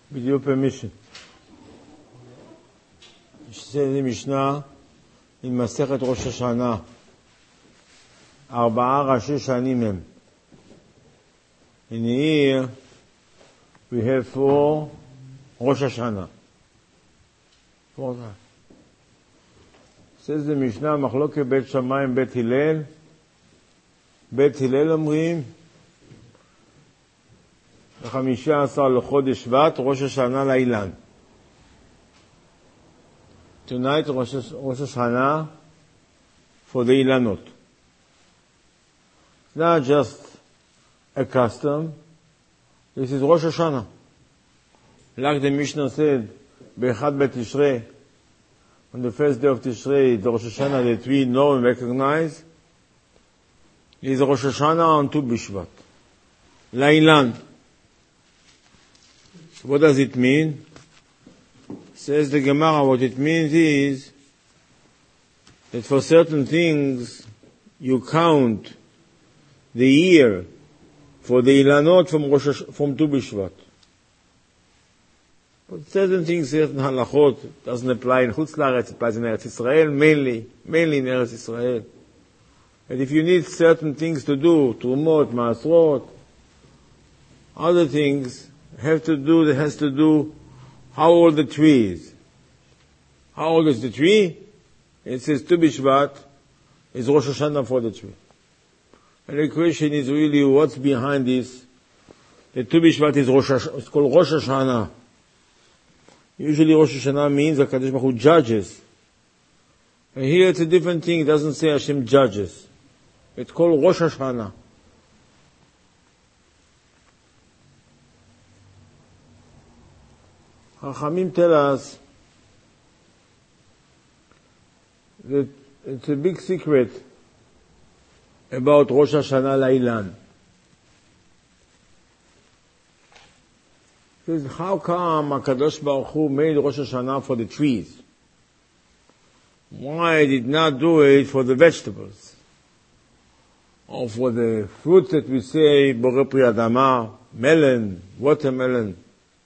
With your permission. Says the Mishnah in Masechet Rosh Hashanah, 4 Rashi Shanim hem. In here, we have 4 Rosh Hashanah. 4 times. Says the Mishnah, Machloket Bet Shammai and Bet Hillel. Bet Hillel אומרים, ב-15 לחודש שבט, ראש השנה לאילן. Tonight, Rosh Hashanah for the Ilanot. It's not just a custom. This is Rosh Hashanah. Like the Mishnah said, B'echad B'Tishrei, on the first day of Tishrei, the Rosh Hashanah that we know and recognize, is Rosh Hashanah on Tu B'Shvat. Lailan. So what does it mean? Says the Gemara, what it means is that for certain things you count the year for the Ilanot from Tu B'Shvat. But certain things, certain halachot, doesn't apply in Chutz La'aretz, it applies in Eretz Yisrael, mainly in Eretz Yisrael. And if you need certain things to do, Trumot, Ma'asrot, other things has to do how old the tree is. How old is the tree? It says Tu B'Shvat is Rosh Hashanah for the tree. And the question is really what's behind this. The Tu B'Shvat is it's called Rosh Hashanah. Usually Rosh Hashanah means that Kadosh Baruch Hu judges. And here it's a different thing. It doesn't say Hashem judges. It's called Rosh Hashanah. Chachamim tell us that it's a big secret about Rosh Hashanah Lailan. Says, how come HaKadosh Baruch Hu made Rosh Hashanah for the trees? Why did not do it for the vegetables? Or for the fruits that we say, Borei Pri Adama, melon, watermelon.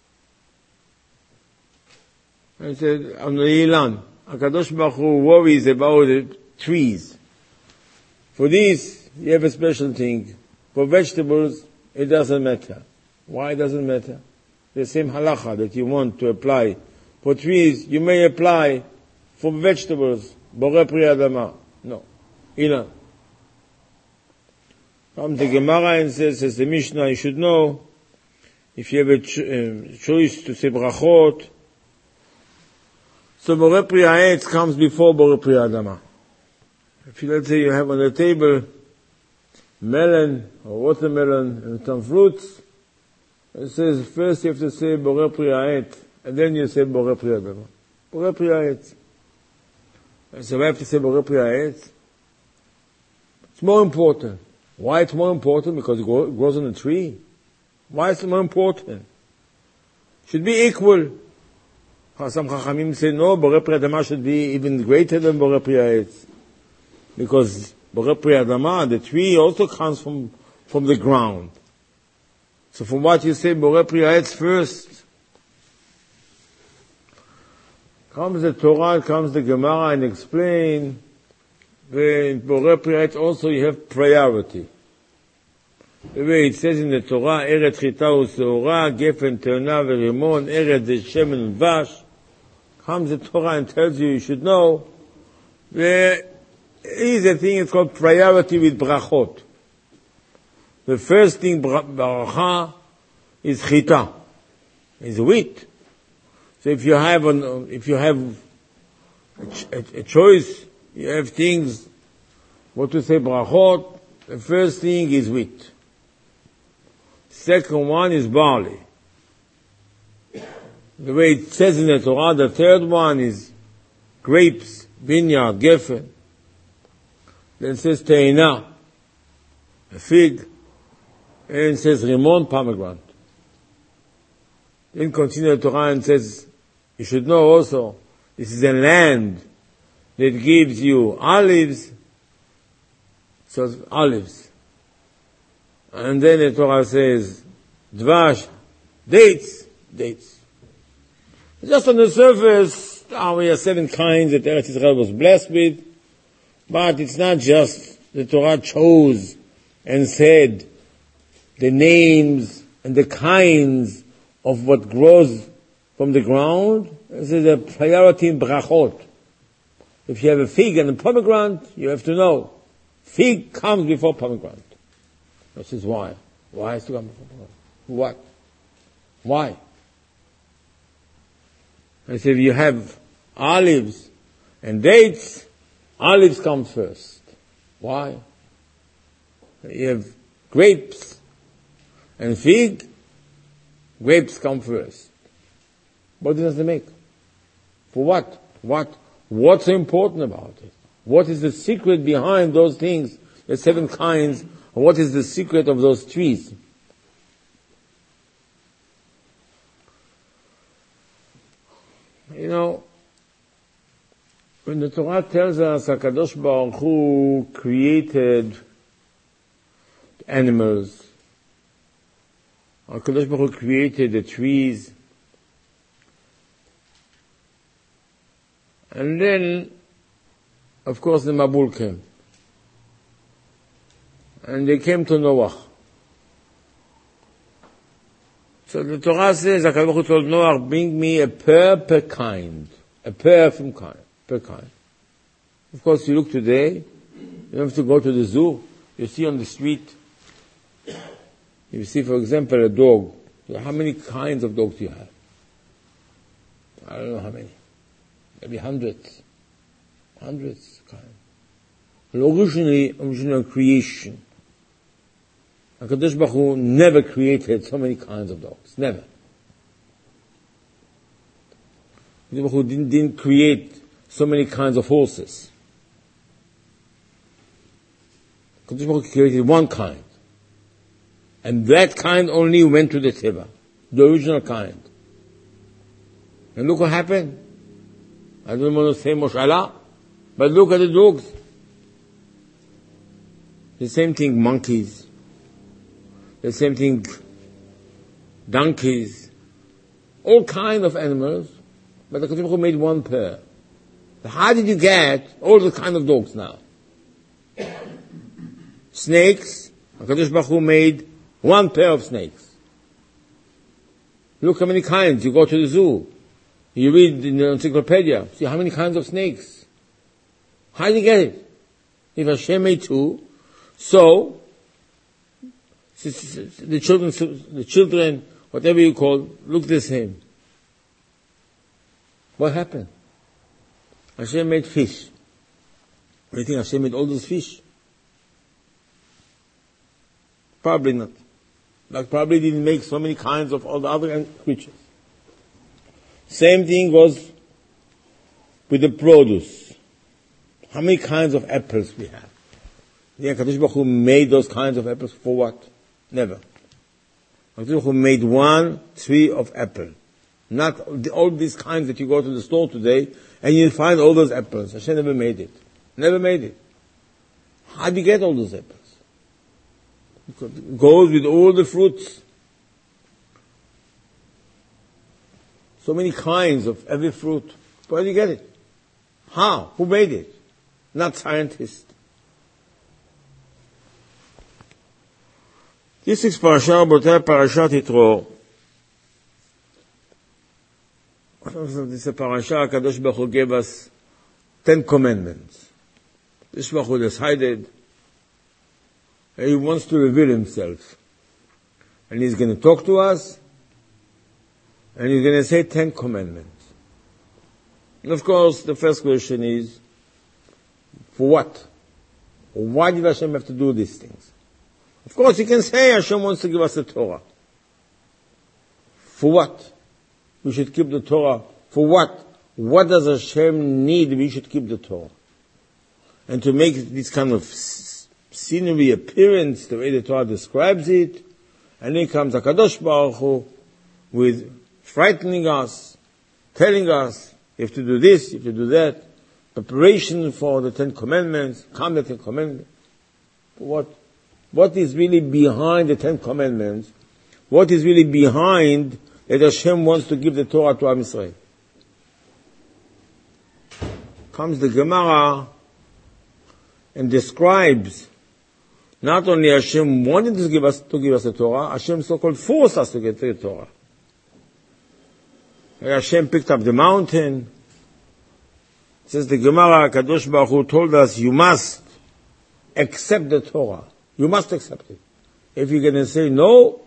I said, on the Ilan, HaKadosh Baruch Hu worries about the trees. For this, you have a special thing. For vegetables, it doesn't matter. Why it doesn't matter? The same halacha that you want to apply for trees, you may apply for vegetables. Borei Pri Adama. No. Ilan. Comes the Gemara and says the Mishnah, you should know, if you have a choice to say brachot, so Borei Pri Ha'etz comes before Borei Pri Adama. If you, let's say you have on the table melon or watermelon and some fruits, it says first you have to say Borei Pri Ha'etz, and then you say Borei Pri Adama. Borei Pri Ha'etz. So I have to say Borei Pri Ha'etz. It's more important. Why it's more important? Because it grows on a tree. Why is it more important? It should be equal. Some Chachamim say no, Borei Pri Adama should be even greater than Borei Pri Ha'etz. Because Borei Pri Adama, the tree also comes from the ground. So from what you say Borei Pri Ha'etz first, comes the Torah, comes the Gemara and explain, in Borei Pri Ha'etz also you have priority. The way it says in the Torah, Eretz Chita u'Seora, Gefen, Te'ona, Verimon, Eretz Shemen Vash. Comes the Torah and tells you should know, there is a thing, it's called priority with brachot. The first thing, baracha, is chita, is wheat. So if you have a choice, you have things, what to say, brachot, the first thing is wheat. Second one is barley. The way it says in the Torah, the third one is grapes, vineyard, gefen. Then it says teina, a fig. And it says rimon, pomegranate. Then continue the Torah and says, you should know also, this is a land that gives you olives, so it's olives. And then the Torah says, dvash, dates. Just on the surface, we have 7 kinds that Eretz Israel was blessed with, but it's not just the Torah chose and said the names and the kinds of what grows from the ground. This is a priority in brachot. If you have a fig and a pomegranate, you have to know fig comes before pomegranate. This is why. Why is it come before pomegranate? What? Why? I say if you have olives and dates, olives come first. Why? You have grapes and fig, grapes come first. What does it make? For what? What's so important about it? What is the secret behind those things, the 7 kinds, and what is the secret of those trees? You know, when the Torah tells us HaKadosh Baruch Hu created animals, HaKadosh Baruch Hu created the trees, and then, of course, the Mabul came. And they came to Noah. So the Torah says, HaKadosh Baruch Hu told Noah, bring me a pear per kind. A pear from kind, per kind. Of course, you look today, you don't have to go to the zoo. You see on the street, you see, for example, a dog. How many kinds of dogs do you have? I don't know how many. Maybe hundreds. Hundreds kinds. But original creation. HaKadosh Baruch Hu never created so many kinds of dogs. Never. HaKadosh Baruch Hu didn't create so many kinds of horses. HaKadosh Baruch Hu created one kind. And that kind only went to the Teva. The original kind. And look what happened. I don't want to say Moshalah, but look at the dogs. The same thing, monkeys. The same thing, donkeys. All kinds of animals, but the HaKadosh Baruch Hu made one pair. How did you get all the kind of dogs now? Snakes, HaKadosh Baruch Hu made one pair of snakes. Look how many kinds. You go to the zoo. You read in the encyclopedia. See how many kinds of snakes. How did you get it? If Hashem made 2, so the children, whatever you call, look the same. What happened? Hashem made fish. Do you think Hashem made all those fish? Probably not. Like probably didn't make so many kinds of all the other creatures. Same thing goes with the produce. How many kinds of apples we have? The HaKadosh Baruch Hu made those kinds of apples for what? Never. HaKadosh Baruch Hu made 1 tree of apple. Not all these kinds that you go to the store today and you find all those apples. Hashem never made it. Never made it. How do you get all those apples? It goes with all the fruits. So many kinds of every fruit. Where do you get it? How? Who made it? Not scientists. This is Parashat Rabotei, Parashat Yitro. This is a parasha HaKadosh Baruch Hu gave us 10 commandments. HaKadosh Baruch Hu decided He wants to reveal Himself. And He's going to talk to us, and He's going to say 10 commandments. And of course, the first question is, for what? Why did Hashem have to do these things? Of course, you can say Hashem wants to give us the Torah. For what? We should keep the Torah. For what? What does Hashem need we should keep the Torah? And to make this kind of scenery appearance, the way the Torah describes it, and then comes HaKadosh Baruch Hu with frightening us, telling us, you have to do this, you have to do that, preparation for the 10 Commandments, come the 10 Commandments. What is really behind the 10 Commandments? What is really behind that Hashem wants to give the Torah to Am Yisrael? comes the Gemara and describes not only Hashem wanted to give us the Torah, Hashem so-called forced us to get the Torah. Hashem picked up the mountain. It says the Gemara, Kadosh Baruch Hu told us, you must accept the Torah. You must accept it. If you're going to say no,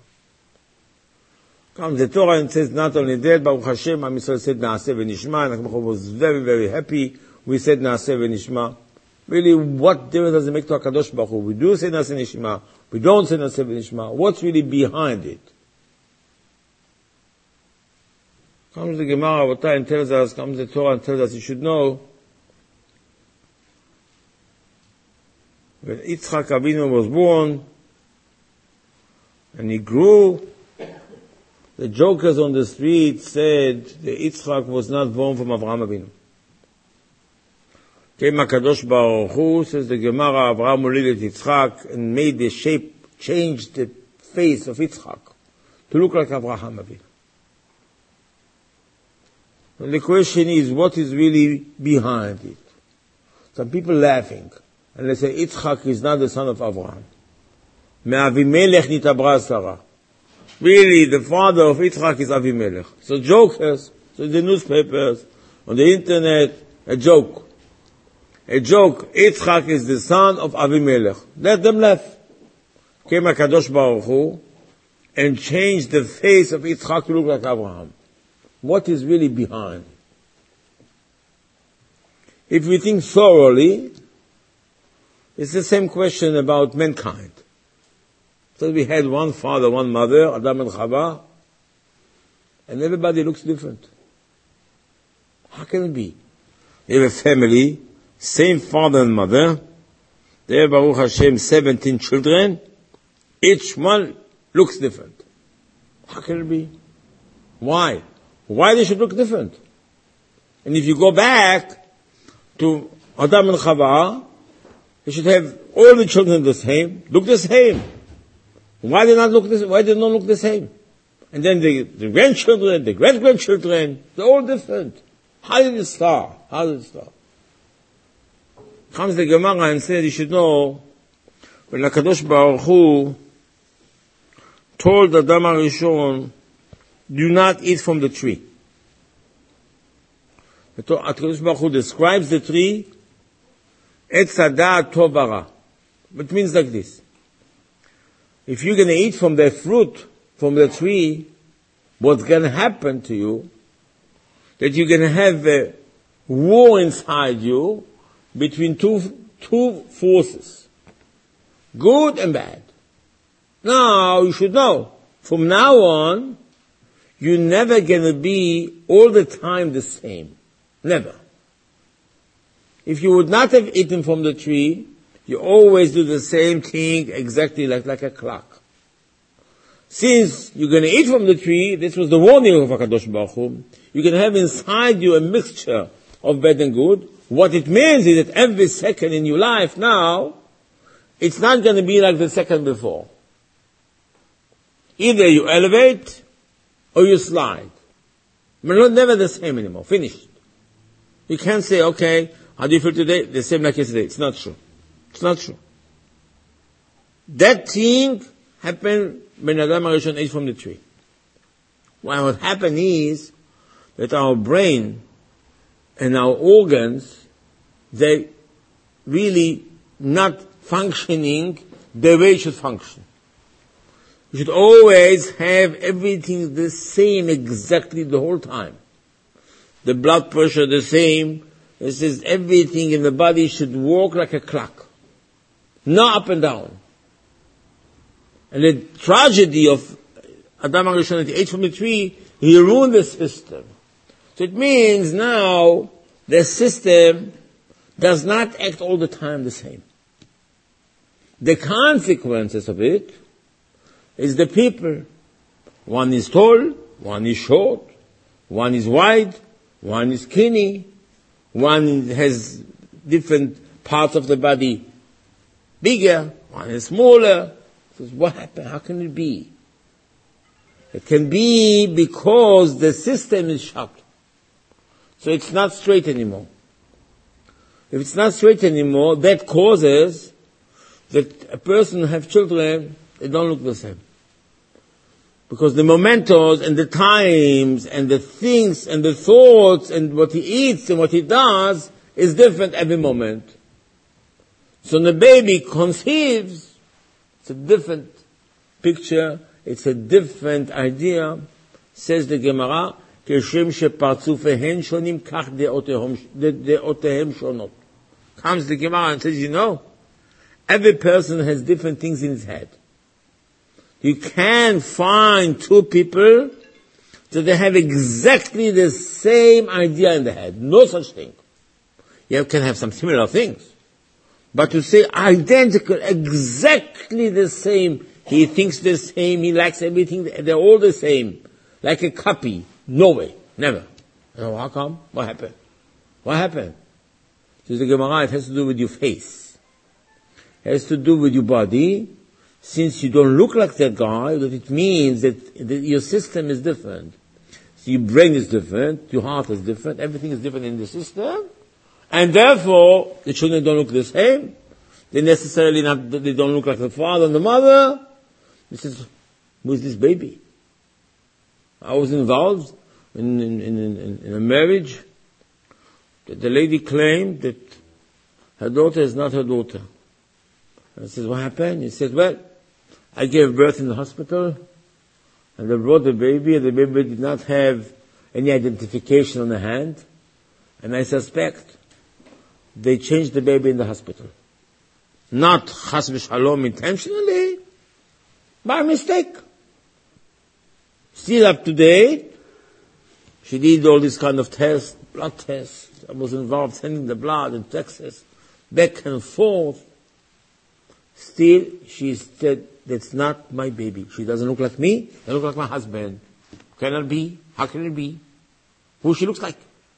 comes the Torah and says not only that, Baruch Hashem, Am Yisrael said Naaseh v'nishma, and HaKadosh was very, very happy. We said Naaseh v'nishma. Really, what difference does it make to HaKadosh Baruch Hu? We do say Naaseh v'nishma. We don't say Naaseh v'nishma. What's really behind it? Comes the Gemara, Rabotai, and tells us, comes the Torah and tells us, you should know, when Yitzchak Avinu was born, and he grew, the jokers on the street said that Yitzchak was not born from Avraham Avinu. Came HaKadosh Baruch Hu, says the Gemara, Avraham molided Yitzchak and made the shape, changed the face of Yitzchak to look like Avraham Avinu. And the question is, what is really behind it? Some people laughing, and they say Yitzchak is not the son of Avraham. Me'avimelech nitabra Sarah. Really, the father of Yitzchak is Avimelech. So jokers, so the newspapers, on the internet, a joke. Yitzchak is the son of Avimelech. Let them laugh. Came HaKadosh Baruch Hu and changed the face of Yitzchak to look like Abraham. What is really behind? If we think thoroughly, it's the same question about mankind. So we had one father, one mother, Adam and Chava, and everybody looks different. How can it be? You have a family, same father and mother, they have, Baruch Hashem, 17 children, each one looks different. How can it be? Why? Why they should look different? And if you go back to Adam and Chava, you should have all the children the same, look the same. Why they not look this? Why they don't look the same? And then the grandchildren, the great-grandchildren, they're all different. How did it start? Comes the Gemara and says, you should know, when HaKadosh Baruch Hu told Adam HaRishon, do not eat from the tree. HaKadosh Baruch Hu describes the tree, Etz Hada'at Tov Hara. It means like this. If you're going to eat from the fruit, from the tree, what's going to happen to you, that you're going to have a war inside you between two forces, good and bad. Now, you should know, from now on, you're never going to be all the time the same. Never. If you would not have eaten from the tree, you always do the same thing exactly like a clock. Since you're going to eat from the tree, this was the warning of HaKadosh Baruch Hu, you're going to have inside you a mixture of bad and good. What it means is that every second in your life now, it's not going to be like the second before. Either you elevate or you slide. We're never the same anymore. Finished. You can't say, okay, how do you feel today? The same like yesterday. It's not true. It's not true. That thing happened when Adam HaRishon ate from the tree. What happened is that our brain and our organs, they really not functioning the way it should function. You should always have everything the same exactly the whole time. The blood pressure the same. It says everything in the body should work like a clock. Not up and down. And the tragedy of Adam HaRishon, that he ate from the tree, he ruined the system. So it means now the system does not act all the time the same. The consequences of it is the people. One is tall, one is short, one is wide, one is skinny, one has different parts of the body bigger, one is smaller. So what happened? How can it be? It can be because the system is shot. So it's not straight anymore. If it's not straight anymore, that causes that a person have children, they don't look the same. Because the mementos and the times and the things and the thoughts and what he eats and what he does is different every moment. So when the baby conceives, it's a different picture, it's a different idea. Says the Gemara, כשם שפרצופיהן שונים, כך דעותיהם שונות. Comes the Gemara and says, you know, every person has different things in his head. You can't find two people that they have exactly the same idea in the head. No such thing. You can have some similar things. But to say identical, exactly the same, he thinks the same, he likes everything, they're all the same. Like a copy. No way. Never. Oh, how come? What happened? What happened? Says the Gemara, it has to do with your face. It has to do with your body. Since you don't look like that guy, that it means that your system is different. So your brain is different, your heart is different, everything is different in the system, and therefore the children don't look the same. They don't look like the father and the mother. This is, who is this baby? I was involved in a marriage that the lady claimed that her daughter is not her daughter. I said, what happened? He said, well, I gave birth in the hospital, and they brought the baby, and the baby did not have any identification on the hand, and I suspect they changed the baby in the hospital. Not chas v'shalom intentionally, by mistake. Still up to date, she did all these kind of tests, blood tests. I was involved sending the blood in Texas, back and forth. Still, she said, that's not my baby. She doesn't look like me, doesn't look like my husband. Cannot be. How can it be? Who she looks like?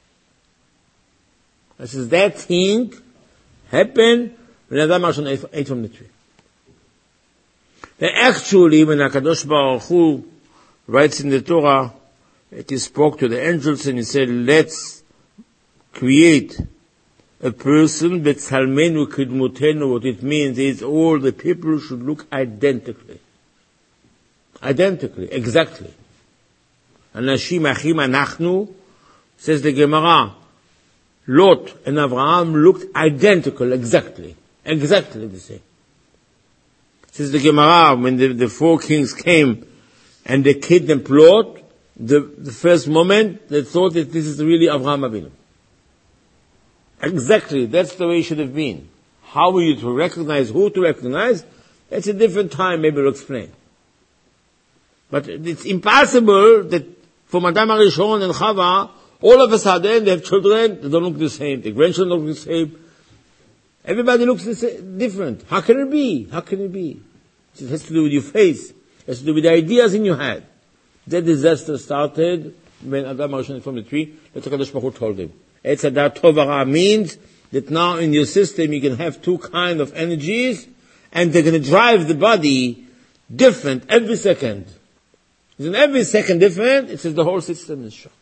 I says, that thing happened when Adam Arishon ate from the tree. Then actually, when HaKadosh Baruch Hu writes in the Torah, he spoke to the angels and he said, let's create a person, Betzalmenu Kidmutenu, what it means is all the people should look identically. Identically, exactly. Anashim Achim Anachnu, says the Gemara, Lot and Abraham looked identical, exactly the same. Says the Gemara, when the four kings came and they kidnapped Lot, the first moment they thought that this is really Abraham Avinu. Exactly, that's the way it should have been. How are you to recognize who to recognize? That's a different time, maybe we'll explain. But it's impossible that from Adam Arishon and Chava, all of a sudden they have children, they don't look the same, the grandchildren don't look the same. Everybody looks different. How can it be? How can it be? It has to do with your face. It has to do with the ideas in your head. That disaster started when Adam Arishon from the tree, that's what HaKadosh Baruch Hu told him. Etz Hadat Tov Hara means that now in your system you can have two kind of energies and they're going to drive the body different every second. In every second different, it says the whole system is shot.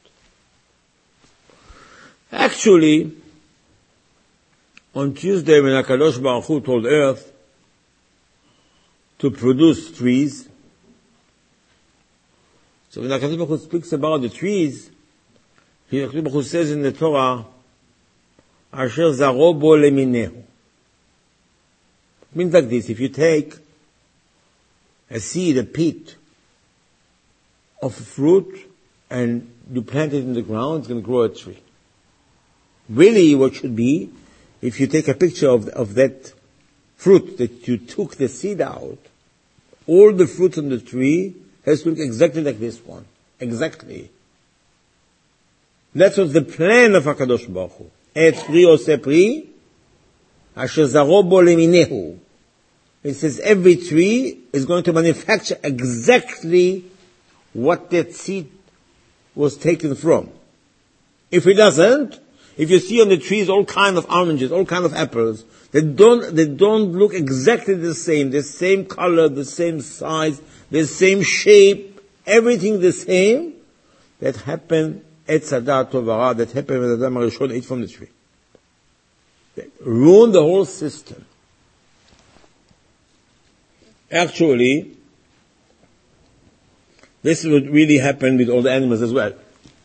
Actually, on Tuesday when HaKadosh Baruch Hu told Earth to produce trees, so when HaKadosh Baruch Hu speaks about the trees, HaKadosh Baruch Hu says in the Torah, Asher zaro bo leminehu. It means like this, if you take a seed, a pit of a fruit, and you plant it in the ground, it's going to grow a tree. Really what should be, if you take a picture of that fruit that you took the seed out, all the fruits on the tree has to look exactly like this one. Exactly. That's what the plan of HaKadosh Baruch Hu. Et pri ose pri, asher zaro bo leminehu. It says every tree is going to manufacture exactly what that seed was taken from. If it doesn't, if you see on the trees all kind of oranges, all kind of apples, they don't look exactly the same color, the same size, the same shape, everything the same, that happened Etz Hadat Tov Hara, that happened when Adam Arishon ate from the tree. ruin the whole system. Actually, this would really happen with all the animals as well.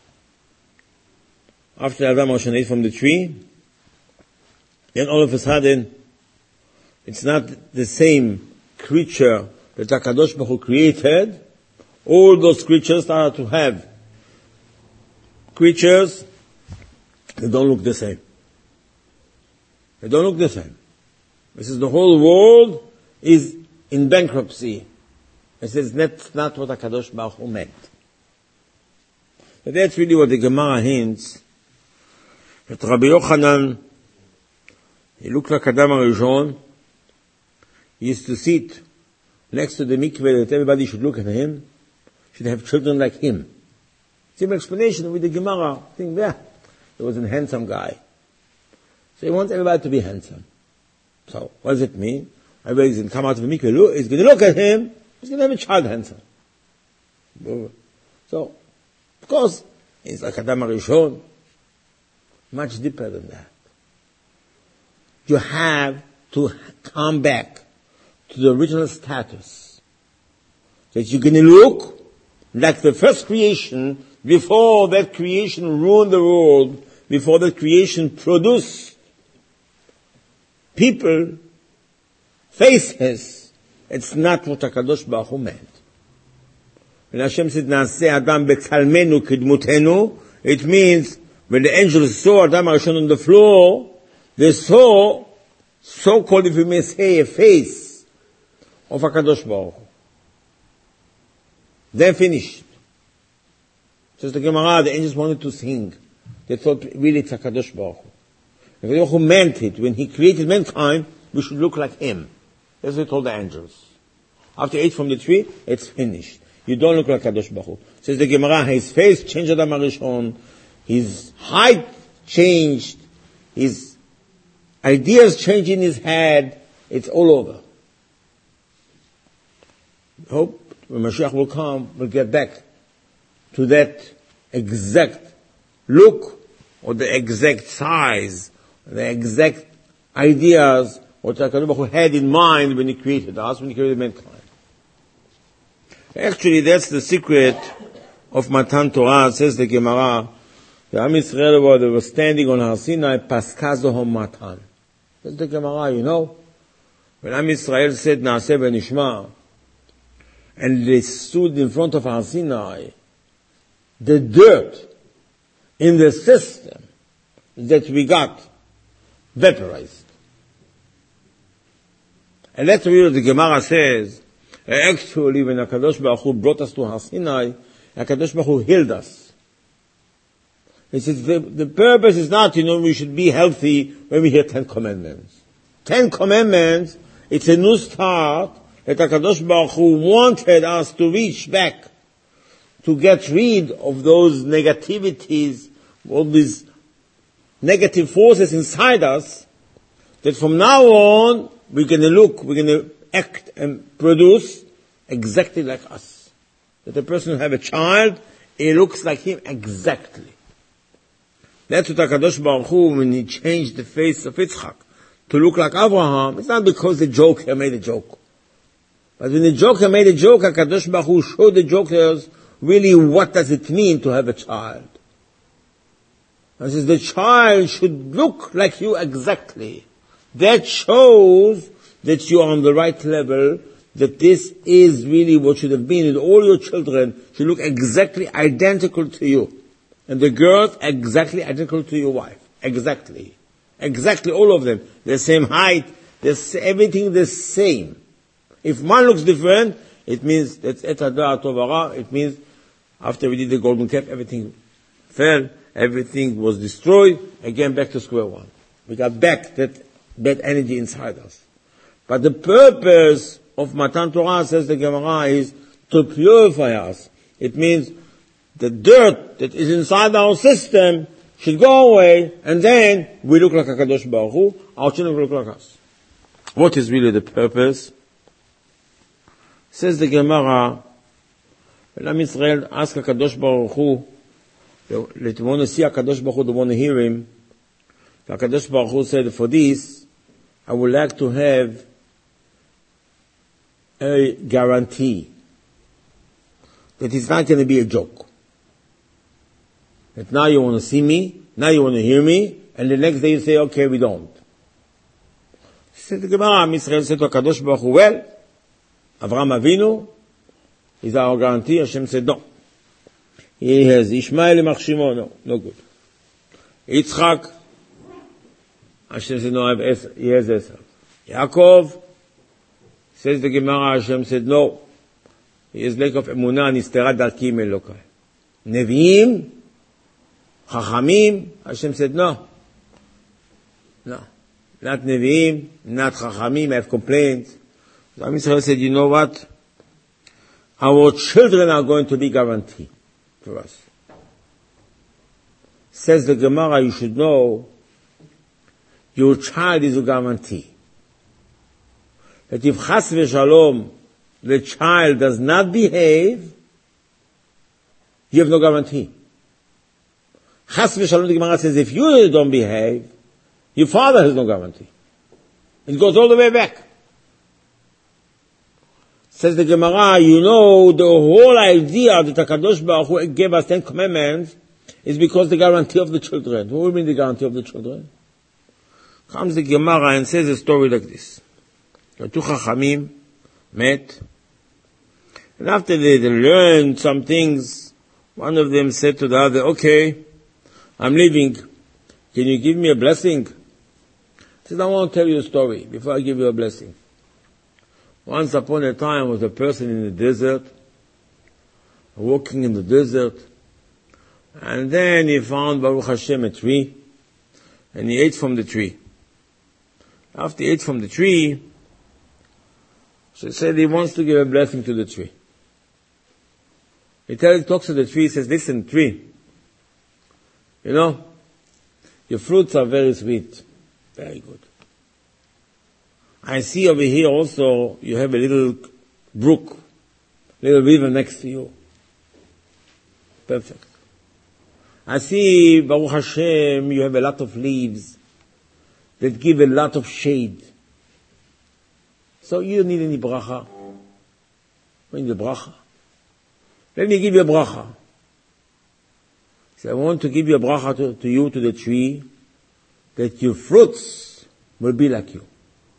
After Adam Rishon ate from the tree, then all of a sudden, it's not the same creature that HaKadosh Baruch Hu created. All those creatures started to have creatures that don't look the same. They don't look the same. This is the whole world is in bankruptcy. It says that's not what HaKadosh Baruch Hu meant. But that's really what the Gemara hints. That Rabbi Yochanan, he looked like Adam HaRishon. He used to sit next to the mikveh that everybody should look at him, should have children like him. Same explanation with the Gemara. I think, yeah, he was a handsome guy. So he wants everybody to be handsome. So, what does it mean? Everybody's going to come out of the mikveh, he's going to look at him, he's going to have a child handsome. So, of course, he's like Adam HaRishon. Much deeper than that. You have to come back to the original status. That you're going to look like the first creation before that creation ruined the world, before that creation produced people, faces. It's not what HaKadosh Baruch Hu meant. When Hashem said, Naaseh Adam b'tzalmenu k'dmutenu, it means when the angels saw Adam HaRishon on the floor, they saw, so-called, if you may say, a face of HaKadosh Baruch Hu. They're finished. Just the Gemara, the angels wanted to sing. They thought, really, it's HaKadosh Baruch Hu. HaKadosh Baruch Hu meant it. When He created mankind, we should look like Him. That's what He told the angels. After he ate from the tree, it's finished. You don't look like HaKadosh Baruch Hu. Says the Gemara, His face changed Adam HaRishon. His height changed, his ideas changed in his head, it's all over. I hope when Mashiach will come, we'll get back to that exact look, or the exact size, the exact ideas, what HaKadosh Baruch Hu had in mind when He created us, when He created mankind. Actually, that's the secret of Matan Torah, says the Gemara. The Am Yisrael, they were standing on Har Sinai, Paskazohom Matan. That's the Gemara, you know. When Am Yisrael said, Naaseh v'nishma, and they stood in front of Har Sinai, the dirt in the system that we got vaporized. And that's really what the Gemara says. Actually, when HaKadosh Baruch Hu brought us to Har Sinai, HaKadosh Baruch Hu healed us. He says the purpose is not, we should be healthy when we hear 10 commandments. 10 commandments, it's a new start that HaKadosh Baruch Hu wanted us to reach back, to get rid of those negativities, all these negative forces inside us, that from now on, we're going to act and produce exactly like us. That the person who have a child, he looks like him exactly. That's what HaKadosh Baruch Hu, when He changed the face of Yitzchak to look like Abraham, it's not because the joker made a joke. But when the joker made a joke, HaKadosh Baruch Hu showed the jokers really what does it mean to have a child. And says the child should look like you exactly. That shows that you are on the right level, that this is really what should have been, and all your children should look exactly identical to you. And the girls exactly identical to your wife. Exactly. Exactly, all of them. The same height, everything the same. If one looks different, it means that's Et Hadar Tovara. It means after we did the golden calf, everything fell, everything was destroyed, again back to square one. We got back that bad energy inside us. But the purpose of Matan Torah, says the Gemara, is to purify us. It means the dirt that is inside our system should go away, and then we look like HaKadosh Baruch Hu, our children will look like us. What is really the purpose? Says the Gemara, when Am Yisrael ask HaKadosh Baruch Hu, they want to see HaKadosh Baruch Hu, they want to hear Him, HaKadosh Baruch Hu said, for this, I would like to have a guarantee that it's not going to be a joke. That now you want to see me, now you want to hear me, and the next day you say, okay, we don't. Said the Gemara, Israel said to HaKadosh Baruch Hu, well, Avraham Avinu is our guarantee. Hashem said, no. He has Ishmael Imach Shimon, no good. Yitzchak, Hashem said, no, he has Esav. Yaakov, says the Gemara, Hashem said, no. He has lack of emunah, nisterat darki melokai. Nevi'im, Chachamim, Hashem said, no. No. Not Nevi'im, not Chachamim, I have complaints. So Israel said, you know what? Our children are going to be guaranteed for us. Says the Gemara, you should know, your child is a guarantee. That if Chas v'Shalom, the child does not behave, you have no guarantee. Chas v'Shalom, the Gemara says, if you don't behave, your father has no guarantee. It goes all the way back. Says the Gemara, you know, the whole idea that HaKadosh Baruch Hu gave us 10 commandments is because the guarantee of the children. What do you mean the guarantee of the children? Comes the Gemara and says a story like this. The two Chachamim met, and after they learned some things, one of them said to the other, okay, I'm leaving. Can you give me a blessing? He said, I want to tell you a story before I give you a blessing. Once upon a time was a person in the desert, walking in the desert, and then he found, Baruch Hashem, a tree, and he ate from the tree. After he ate from the tree, so he said he wants to give a blessing to the tree. He talks to the tree, he says, listen, tree, you know, your fruits are very sweet. Very good. I see over here also, you have a little brook, little river next to you. Perfect. I see, Baruch Hashem, you have a lot of leaves that give a lot of shade. So you don't need any bracha. You need a bracha. Let me give you a bracha. So I want to give you a bracha to you, to the tree, that your fruits will be like you.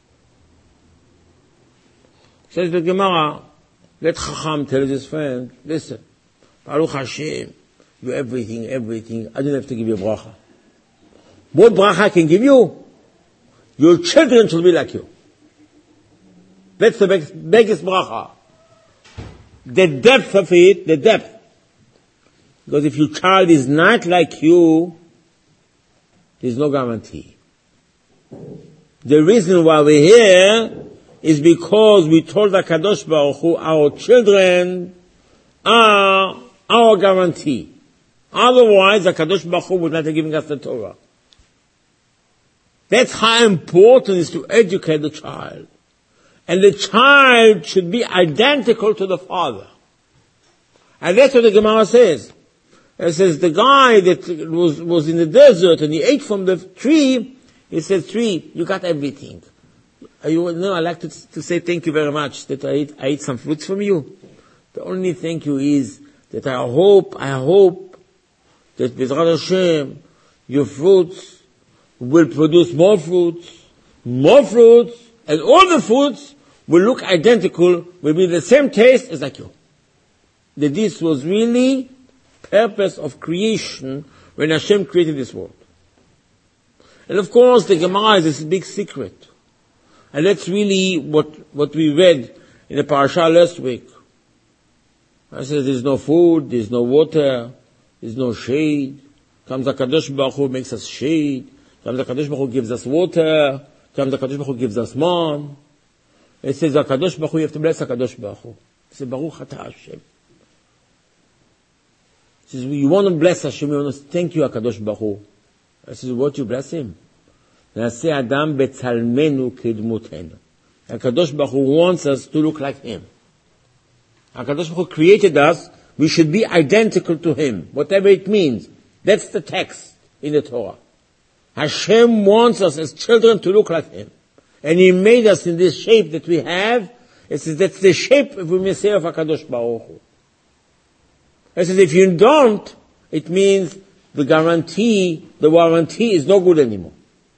Says the Gemara, let Chacham tell his friend, listen, Baruch Hashem, you everything, I don't have to give you a bracha. What bracha I can give you? Your children shall be like you. That's the biggest bracha. The depth of it, the depth. Because if your child is not like you, there's no guarantee. The reason why we're here is because we told HaKadosh Baruch Hu, our children are our guarantee. Otherwise, HaKadosh Baruch Hu would not have given us the Torah. That's how important it is to educate the child. And the child should be identical to the father. And that's what the Gemara says. It says the guy that was in the desert and he ate from the tree, he said, tree, you got everything. I like to say thank you very much that I ate some fruits from you. The only thank you is that I hope that B'ezrat Hashem, your fruits will produce more fruits, and all the fruits will look identical, will be the same taste as like you. That this was really purpose of creation when Hashem created this world. And of course, the Gemara is this big secret. And that's really what we read in the parasha last week. I said, there's no food, there's no water, there's no shade. Comes HaKadosh Baruch Hu, makes us shade. Comes HaKadosh Baruch Hu, gives us water. Comes HaKadosh Baruch Hu, gives us man. It says HaKadosh Baruch Hu, you have to bless HaKadosh Baruch Hu. It says, Baruch Atah Hashem. It says, you want to bless Hashem, you want to thank you HaKadosh Baruch Hu. I says, what you bless him? נעשה אדם בצלמנו כדמותנו. HaKadosh Baruch Hu wants us to look like him. HaKadosh Baruch Hu created us, we should be identical to him, whatever it means. That's the text in the Torah. Hashem wants us as children to look like Him. And He made us in this shape that we have. It says that's the shape, if we may say, of HaKadosh Baruch Hu. It says if you don't, it means the warranty is no good anymore.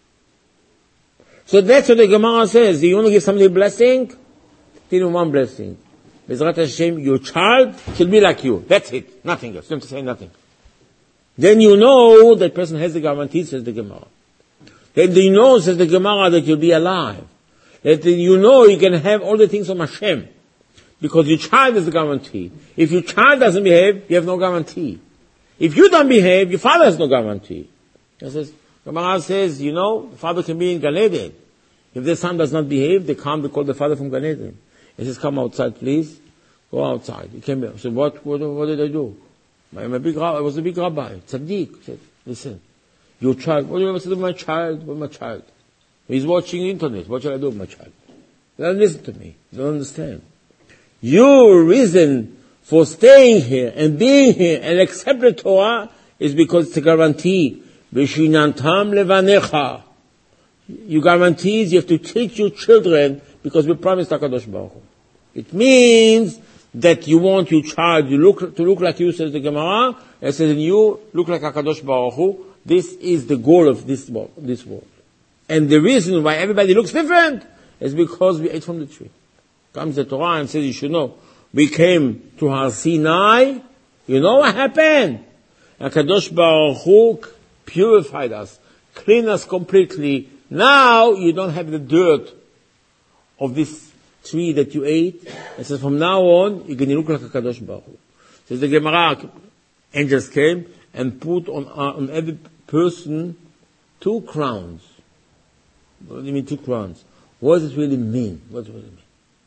So that's what the Gemara says. Do you want to give somebody a blessing? Give him one blessing. Bezrat Hashem, your child should be like you. That's it. Nothing else. You don't have to say nothing. Then you know that person has the guarantee, says the Gemara. Then you know, says the Gemara, that you'll be alive. That you know you can have all the things from Hashem. Because your child is the guarantee. If your child doesn't behave, you have no guarantee. If you don't behave, your father has no guarantee. Gemara says, you know, the father can be in Gan Eden. If the son does not behave, they can't be called the father from Gan Eden. He says, come outside, please. Go outside. He came here. I said, what did I do? I was a big rabbi. Tzaddik. He said, listen, your child, what do you want to do with my child? With my child? He's watching the internet. What shall I do with my child? They don't listen to me. They don't understand. Your reason for staying here and being here and accept the Torah is because it's a guarantee. V'shinantam levanecha. You guarantees you have to teach your children because we promised HaKadosh Baruch Hu. It means that you want your child to look like you, says the Gemara. It says, you look like HaKadosh Baruch Hu. This is the goal of this world. And the reason why everybody looks different is because we ate from the tree. Comes the Torah and says, you should know. We came to Har Sinai. You know what happened? HaKadosh Baruch Hu purified us, cleaned us completely. Now you don't have the dirt of this tree that you ate. It says from now on, you're going to look like HaKadosh Baruch Hu. Says the Gemara, angels came and put on every person 2 crowns. What do you mean 2 crowns? What does it really mean? What does it really mean?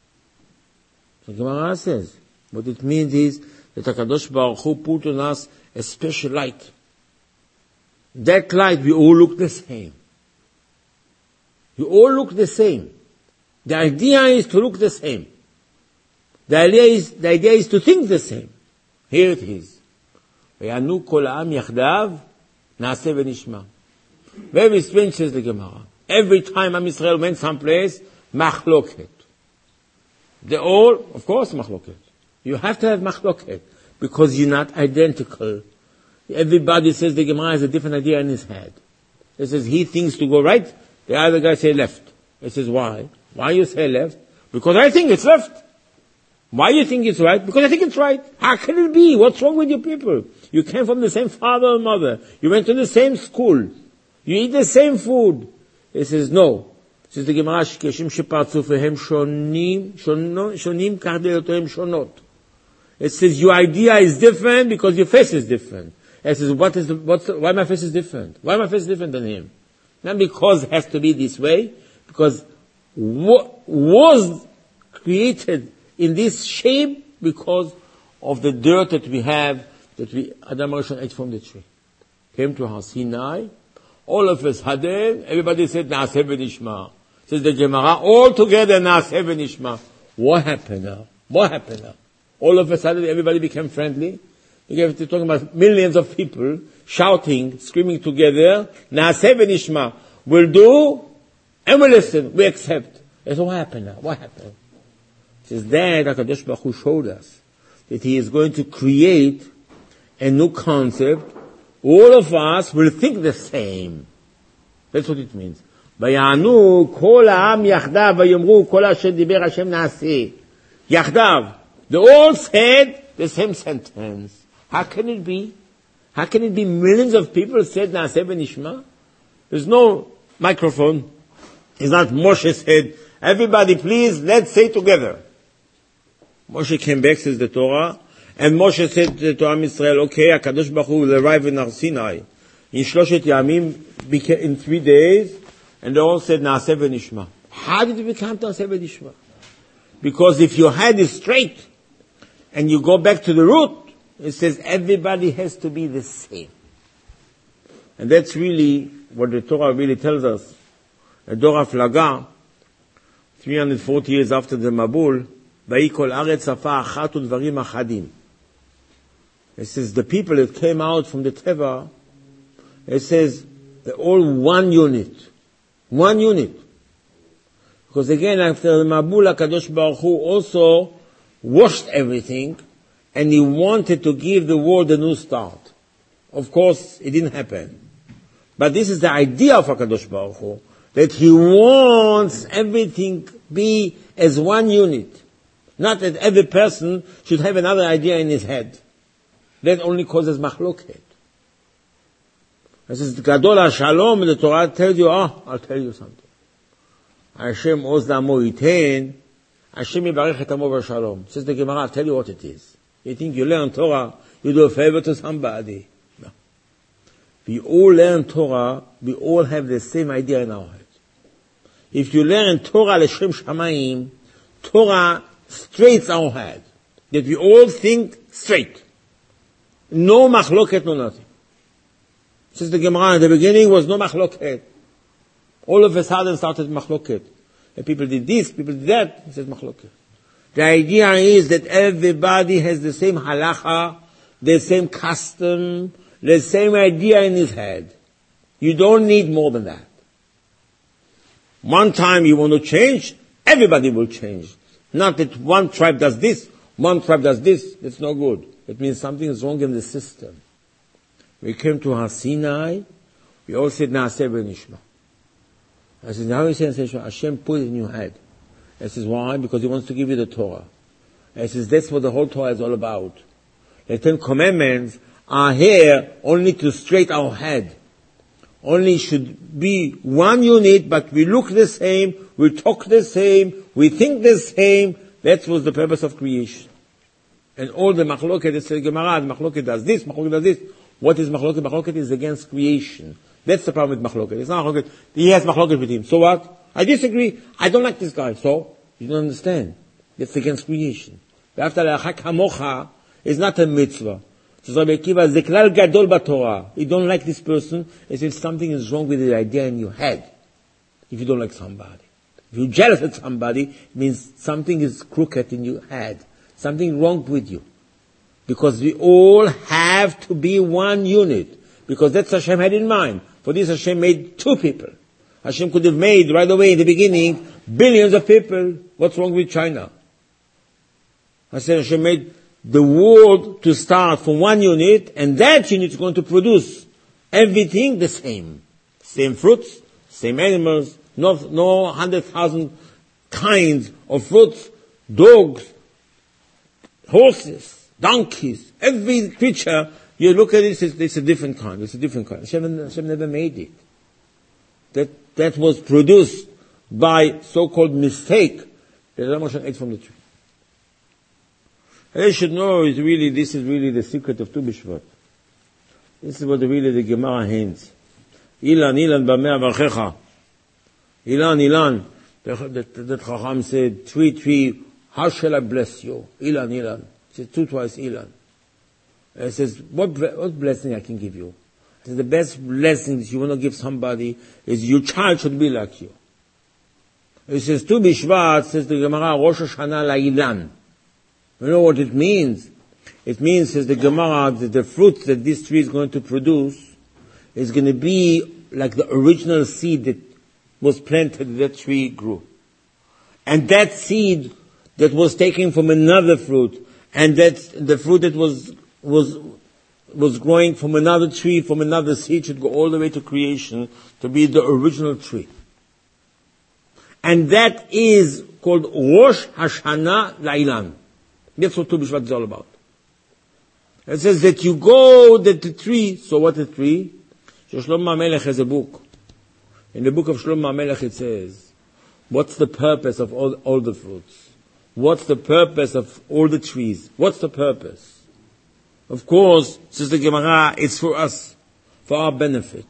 The Gemara says, what it means is that HaKadosh Baruch Hu put on us a special light. That light, we all look the same. You all look the same. The idea is to look the same. The idea is to think the same. Here it is. ויענו כל העם יחדיו, נעשה ונשמע. Very strange, says the Gemara. Every time Am Yisrael went someplace, machloket. They all, of course, machloket. You have to have machloket, because you're not identical. Everybody says the Gemara has a different idea in his head. It says he thinks to go right, the other guy say left. It says why? Why you say left? Because I think it's left. Why you think it's right? Because I think it's right. How can it be? What's wrong with you people? You came from the same father and mother. You went to the same school. You eat the same food. It says no. It says the Gemara, כשם שפרצופיהם שונים כך דעותיהם שונות. It says your idea is different because your face is different. It says why my face is different? Why my face is different than him? Not because it has to be this way, because what was created in this shape because of the dirt that we have, Adam Rishon ate from the tree. Came to Har Sinai, all of us had it, everybody said, Naaseh v'nishma. Says the Gemara, all together, Naaseh v'nishma. What happened now? What happened now? All of a sudden, everybody became friendly. We're talking about millions of people shouting, screaming together, Naaseh v'nishma. We'll do, and we'll listen, we accept. So what happened now? What happened? It says that HaKadosh Baruch Hu showed us that He is going to create a new concept. All of us will think the same. That's what it means. ויענו כל העם יחדיו ויאמרו כל אשר דיבר השם נעשה. יחדיו. They all said the same sentence. How can it be? How can it be millions of people said נעשה ונשמע? There's no microphone. It's not Moshe said, everybody please, let's say together. Moshe came back, says the Torah, and Moshe said to Am Yisrael, okay, HaKadosh Baruch Hu will arrive in Har Sinai. In Shloshet Yamim, in 3 days, and they all said, Naaseh v'nishma. How did it become Naaseh v'nishma? Because if your head is straight, and you go back to the root, it says everybody has to be the same. And that's really what the Torah really tells us. A Dor HaFlaga, 340 years after the Mabul, ויהי כל הארץ שפה אחת ודברים אחדים. It says the people that came out from the Teva, it says They're all one unit. One unit. Because again, after the Mabul, HaKadosh Baruch Hu also washed everything, and he wanted to give the world a new start. Of course, it didn't happen. But this is the idea of HaKadosh Baruch Hu, that he wants everything be as one unit. Not that every person should have another idea in his head. That only causes machloket. This is Gadol HaShalom, the Torah tells you, I'll tell you something. Hashem oz la'amo yiten, Hashem yibarech et amo v'shalom. Says the Gemara, I'll tell you what it is. You think you learn Torah, you do a favor to somebody. No. We all learn Torah, we all have the same idea in our head. If you learn Torah l'shem shamayim, Torah straights our head. That we all think straight. No machloket, no nothing. Says the Gemara, in the beginning was no machloket. All of a sudden started machloket. And people did this, people did that. He says machloket. The idea is that everybody has the same halacha, the same custom, the same idea in his head. You don't need more than that. One time you want to change, everybody will change. Not that one tribe does this, one tribe does this. It's no good. It means something is wrong in the system. We came to Har Sinai, we all said, Naaseh v'nishma. I said, now you say, Hashem put it in your head. I says, why? Because he wants to give you the Torah. I says, that's what the whole Torah is all about. The 10 Commandments are here only to straighten our head. Only should be one unit, but we look the same, we talk the same, we think the same. That was the purpose of creation. And all the machloket, it's the Gemara, the machloket does this, machloket does this. What is machloket? Machloket is against creation. That's the problem with machloket. It's not machloket. He has machloket with him. So what? I disagree. I don't like this guy. So? You don't understand. That's against creation. After l'achak hamocha is not a mitzvah. So Rabbi Akiva, zeklal gadol b'Torah. You don't like this person, it says something is wrong with the idea in your head. If you don't like somebody. If you're jealous at somebody, it means something is crooked in your head. Something wrong with you. Because we all have to be one unit. Because that's what Hashem had in mind. For this Hashem made 2 people. Hashem could have made right away in the beginning billions of people. What's wrong with China? Hashem made the world to start from one unit, and that unit is going to produce everything the same. Same fruits, same animals, no 100,000 kinds of fruits, dogs, horses, donkeys, every creature. You look at it, it's a different kind. It's a different kind. Hashem never made it. That was produced by so-called mistake that Moshe ate from the tree. And they should know this is really the secret of Tu B'Shvat. This is what really the Gemara hints. Ilan, Ilan, b'mei avarchecha. Ilan, Ilan. The Chacham said, tree, how shall I bless you? Ilan, Ilan. He said twice Ilan. He says, what blessing I can give you? He says, the best blessing that you want to give somebody is your child should be like you. He says, Tu B'Shvat, says the Gemara, Rosh Hashanah la'ilan. You know what it means? It means, says the Gemara, that the fruit that this tree is going to produce is going to be like the original seed that was planted, that tree grew. And that seed that was taken from another fruit, and that the fruit that was growing from another tree, from another seed, should go all the way to creation to be the original tree. And that is called Rosh Hashanah La'ilan. That's what Tu B'Shvat is all about. It says that you go, that the tree, so what the tree? Shlomo HaMelech has a book. In the book of Shlomo HaMelech it says, what's the purpose of all the fruits? What's the purpose of all the trees? What's the purpose? Of course, says the Gemara, it's for us, for our benefit.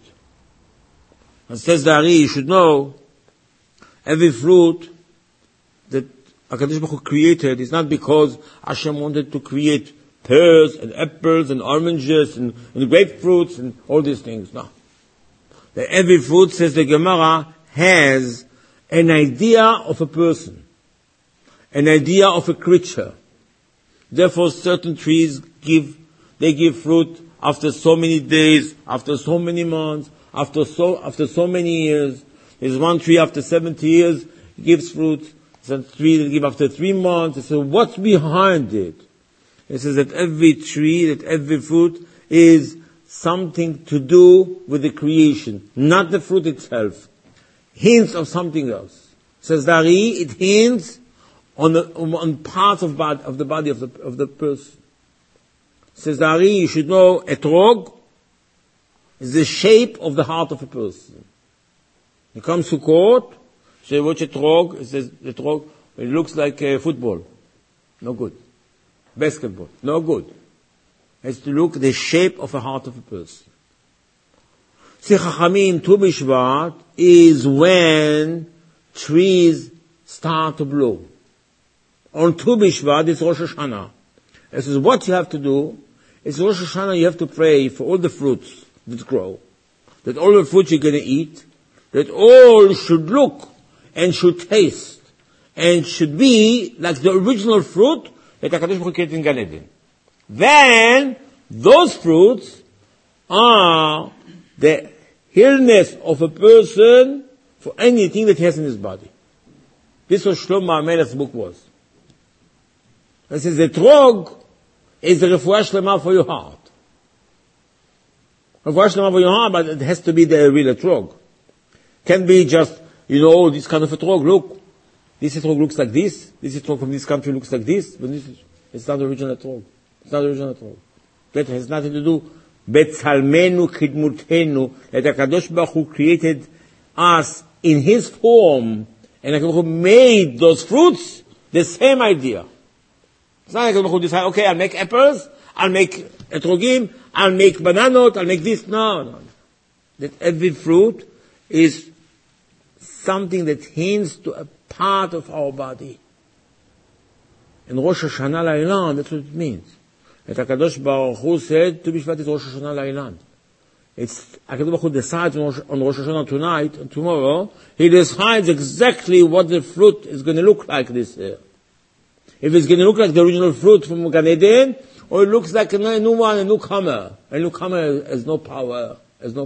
And says the Ari, you should know, every fruit that HaKadosh Baruch Hu created is not because Hashem wanted to create pears and apples and oranges and grapefruits and all these things. No. Every fruit, says the Gemara, has an idea of a person, an idea of a creature. Therefore, certain trees give fruit after so many days, after so many months, after so many years. There's one tree after 70 years, gives fruit. There's a tree that gives after 3 months. It says, what's behind it? It says that every tree, that every fruit is something to do with the creation, not the fruit itself. Hints of something else. It says Dari, it hints on parts of the body of the person. It says Dari, you should know, etrog is the shape of the heart of a person. It comes to court, so you watch etrog, it says etrog, it looks like football. No good. Basketball. No good. It has to look the shape of the heart of a person. See, Chachamim, Tu B'Shvat is when trees start to blow. On Tu B'Shvat, it's Rosh Hashanah. This is what you have to do. It's Rosh Hashanah, you have to pray for all the fruits that grow. That all the fruits you're going to eat, that all should look and should taste and should be like the original fruit that HaKadosh Baruch Hu created in Gan Eden. Then, those fruits are the healness of a person for anything that he has in his body. This was Shlomo HaMelech's book was. It says the etrog is the refuah shlema for your heart. Refuah shlema for your heart, but it has to be the real etrog. Can't be just, this kind of etrog. Look, this etrog looks like this etrog from this country looks like this, but it's not the original etrog. It's not the original etrog. That has nothing to do. Betzalmenu chidmutenu, that HaKadosh Baruch Hu created us in His form, and HaKadosh Baruch Hu made those fruits the same idea. It's not like HaKadosh Baruch Hu decide, okay, I'll make apples, I'll make etrogim, I'll make bananot, I'll make this. No. That every fruit is something that hints to a part of our body. In Rosh Hashanah La'ilan, that's what it means. That HaKadosh Baruch Hu said, Tu B'Shvat is Rosh Hashanah La'ilan. It's, HaKadosh Baruch Hu decides on Rosh Hashanah tonight and tomorrow, He decides exactly what the fruit is going to look like this year. If it's going to look like the original fruit from Gan Eden, or it looks like a new one, a newcomer. A newcomer has no power,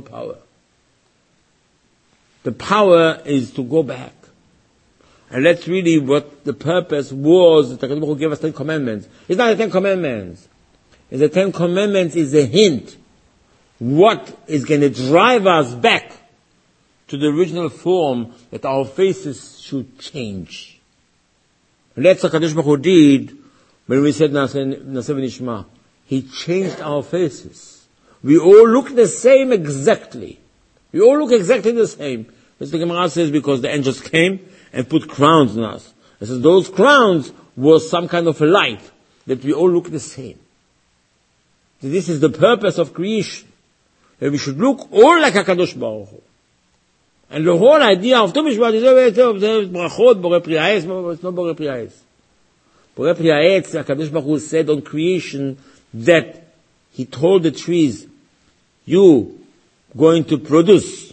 The power is to go back. And that's really what the purpose was that HaKadosh Baruch Hu gave us 10 commandments. It's not the 10 commandments. The 10 commandments is a hint. What is going to drive us back to the original form that our faces should change. And that's what HaKadosh Baruch Hu did when we said Naseh V'Nishma. He changed our faces. We all look the same exactly. We all look exactly the same. As the Gemara says, because the angels came and put crowns on us. It says those crowns was some kind of a light that we all look the same. This is the purpose of creation. That we should look all like HaKadosh Baruch Hu. And the whole idea of Tu B'Shvat is brachot, borei pri ha'etz, it's not borei pri ha'etz. Borei pri ha'etz, HaKadosh Baruch Hu said on creation that He told the trees, you going to produce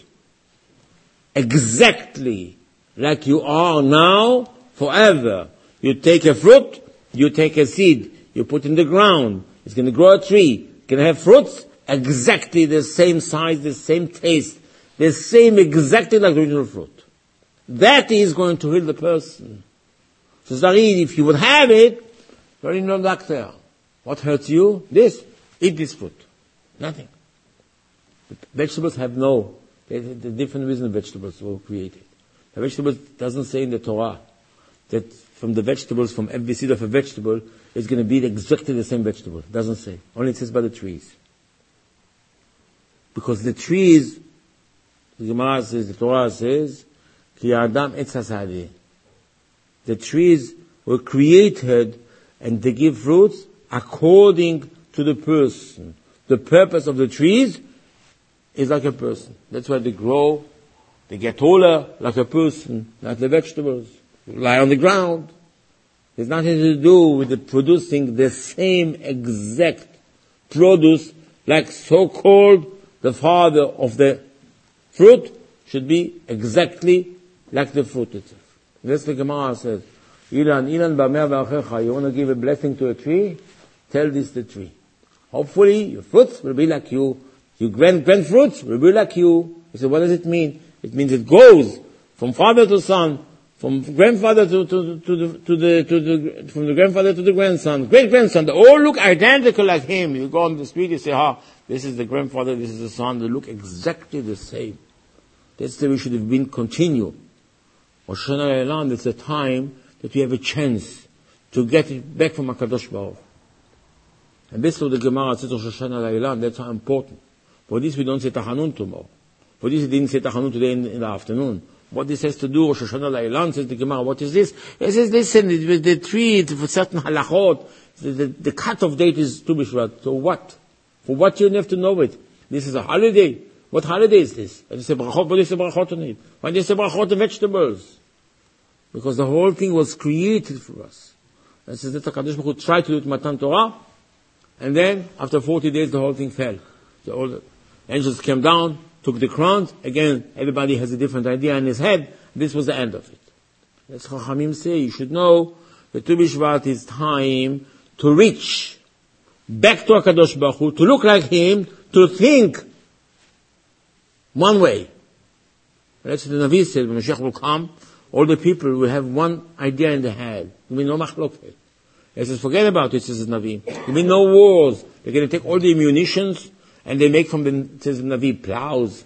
exactly like you are now, forever. You take a fruit, you take a seed, you put in the ground, it's going to grow a tree, it's going to have fruits, exactly the same size, the same taste, the same exactly like the original fruit. That is going to heal the person. So Zarid, if you would have it, very no doctor. What hurts you? This. Eat this fruit. Nothing. The vegetables have the different reason vegetables were created. The vegetables doesn't say in the Torah that from the vegetables, from every seed of a vegetable, it's going to be exactly the same vegetable. It doesn't say. Only it says by the trees. Because the trees, the Gemara says, the Torah says, Ki Adam Etz HaSadeh. The trees were created and they give fruits according to the person. The purpose of the trees is like a person. That's why they grow, they get taller like a person, like the vegetables. Lie on the ground. There's nothing to do with the producing the same exact produce like so-called the father of the fruit should be exactly like the fruit itself. That's the Gemara says, Ilan b'ameh v'achecha, you want to give a blessing to a tree? Tell this to the tree. Hopefully your fruits will be like you. Your grand fruits will be like you. He said, what does it mean? It means it goes from father to son, from grandfather from the grandfather to the grandson, great grandson. They all look identical like him. You go on the street, you say, this is the grandfather, this is the son. They look exactly the same. That's the way we should have been continue. Rosh Hashanah Le'Olam, it's a time that we have a chance to get it back from HaKadosh Baruch Hu. And this is what the Gemara says, Rosh Hashanah Le'Olam, that's how important. For this we don't say Tachanun tomorrow. For this we didn't say Tachanun today in the afternoon. What this has to do, Rosh Hashanah Le'Olam, says the Gemara, what is this? It says, listen, the tree, for certain halachot, the cut-off date is Tu B'Shvat. So what? For what you have to know it? This is a holiday. What holiday is this? And you say brachot, what do you say brachot on it? Why do you say brachot on vegetables? Because the whole thing was created for us. And says that HaKadosh Baruch Hu tried to do it Matan Torah, and then after 40 days the whole thing fell. All the angels came down, took the crowns. Again, everybody has a different idea in his head. This was the end of it. As Chachamim say, you should know that Tu B'Shvat is time to reach back to HaKadosh Baruch Hu, to look like him, to think one way. That's what the Navi said, when Mashiach will come, all the people will have one idea in their head. There will be no machloket. He says, forget about it, says the Navi. There will be no wars. They're going to take all the munitions, and they make from them, says the Navi, plows.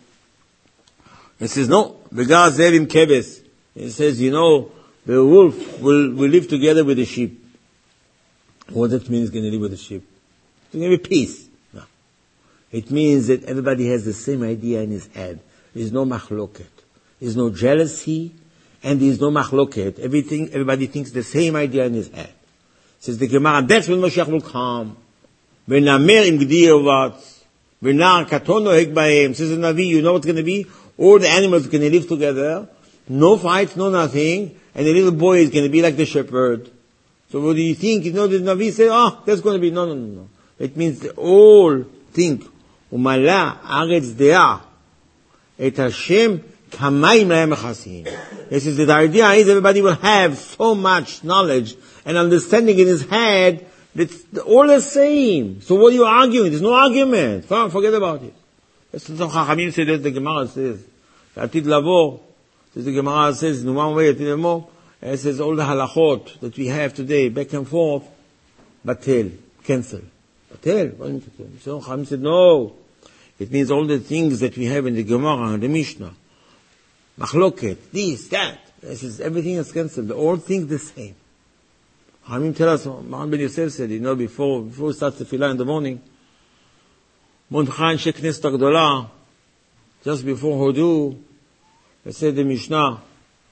He says, no, V'gar zev im kebes. He says, the wolf will live together with the sheep. What does that mean, he's going to live with the sheep? It's going to be peace. No. It means that everybody has the same idea in his head. There's no machloket. There's no jealousy, and there's no machloket. Everybody thinks the same idea in his head. Says the Gemara, that's when Mashiach will come. V'namer im gdir vatz. V'nar katon noheg b'hem. Says the Navi, you know what's going to be? All the animals are going to live together. No fights, no nothing. And the little boy is going to be like the shepherd. So what do you think? The Navi says, that's going to be, no. It means they all think, Umala aretz de'ah, et Hashem kamayim la'hem echasim. This is the idea is everybody will have so much knowledge and understanding in his head that's all the same. So what are you arguing? There's no argument. Forget about it. That's what Chachamim say, that the Gemara says. Atid lavor, the Gemara says, in one way, Atid lavor, it says all the halachot that we have today, back and forth, batel, cancel. Batel? So Chachamim said, no. It means all the things that we have in the Gemara and the Mishnah. Machloket, this, that. This is everything is cancelled. They all think the same. Chachamim tell us, Mahan Ben Yosef said, before we start the tefillah in the morning, Mordechai Anshe Knesset HaGdolah, just before Hodu, they said the Mishnah,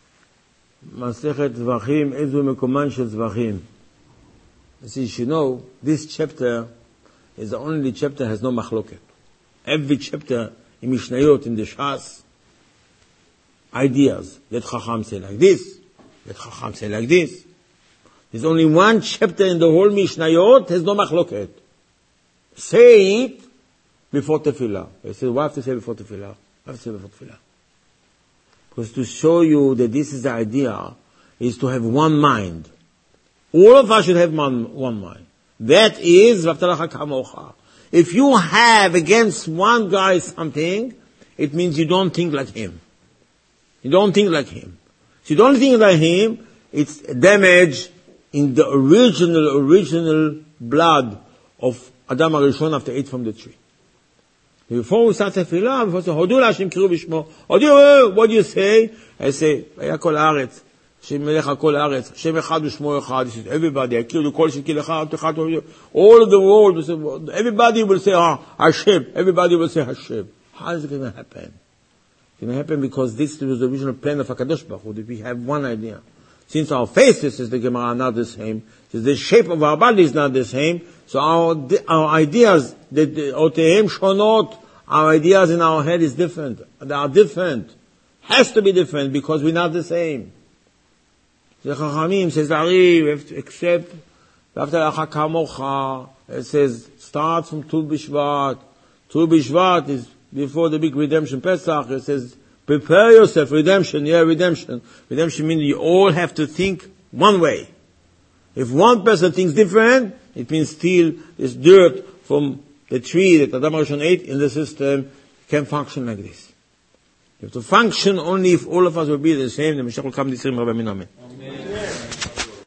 Masechet Zvachim, Ezu Mekoman Shel Zvachim. He says, this chapter is the only chapter that has no machloket. Every chapter in Mishnayot, in the Shas, ideas. Let Chacham say like this. Let Chacham say like this. There's only one chapter in the whole Mishnayot has no machloket. Say it before tefillah. They said, what have to say before tefillah? What have to say before tefillah? Because to show you that this is the idea, is to have one mind. All of us should have one mind. That is, V'avtalecha kamocha. If you have against one guy something, it means you don't think like him. You don't think like him. If you don't think like him, it's damage in the original blood of Adam HaRishon after ate from the tree. Before we start tefillah, before we say, Hodu L'Hashem Kiru B'Shmo. What do you say? I say, Vaya Kol Haaretz. Hashem Melech Kol Haaretz. Hashem Echad U'Shmo Echad. He says, everybody, Akiru Kol Shekil Echad. All of the world, everybody will say, Hashem. Everybody will say Hashem. How is it going to happen? It's going to happen because this was the original plan of HaKadosh Baruch Hu, that we have one idea. Since our faces, says the Gemara, are not the same, since the shape of our body is not the same, so our ideas, Otehem Shonot, our ideas in our head is different. They are different. Has to be different because we're not the same. The Chachamim says, we have to accept, it says, start from Tu B'Shvat. Tu B'Shvat is before the big redemption Pesach. It says, prepare yourself, redemption. Redemption. Redemption means you all have to think one way. If one person thinks different, it means still this dirt from the tree that Adam HaRishon ate in the system can function like this. You have to function only if all of us will be the same, the Mashiach will come this year, Rabbi Amen.